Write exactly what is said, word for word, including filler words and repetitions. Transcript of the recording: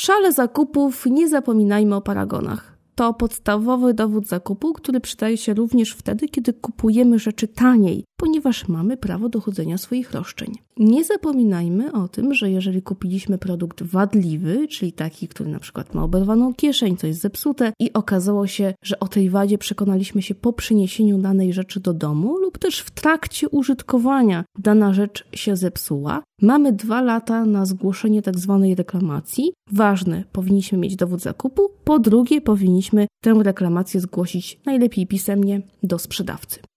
szale zakupów nie zapominajmy o paragonach. To podstawowy dowód zakupu, który przydaje się również wtedy, kiedy kupujemy rzeczy taniej, ponieważ mamy prawo dochodzenia swoich roszczeń. Nie zapominajmy o tym, że jeżeli kupiliśmy produkt wadliwy, czyli taki, który na przykład ma oberwaną kieszeń, coś zepsute i okazało się, że o tej wadzie przekonaliśmy się po przyniesieniu danej rzeczy do domu lub też w trakcie użytkowania dana rzecz się zepsuła, mamy dwa lata na zgłoszenie tak zwanej reklamacji. Ważne, powinniśmy mieć dowód zakupu. Po drugie, powinniśmy tę reklamację zgłosić najlepiej pisemnie do sprzedawcy.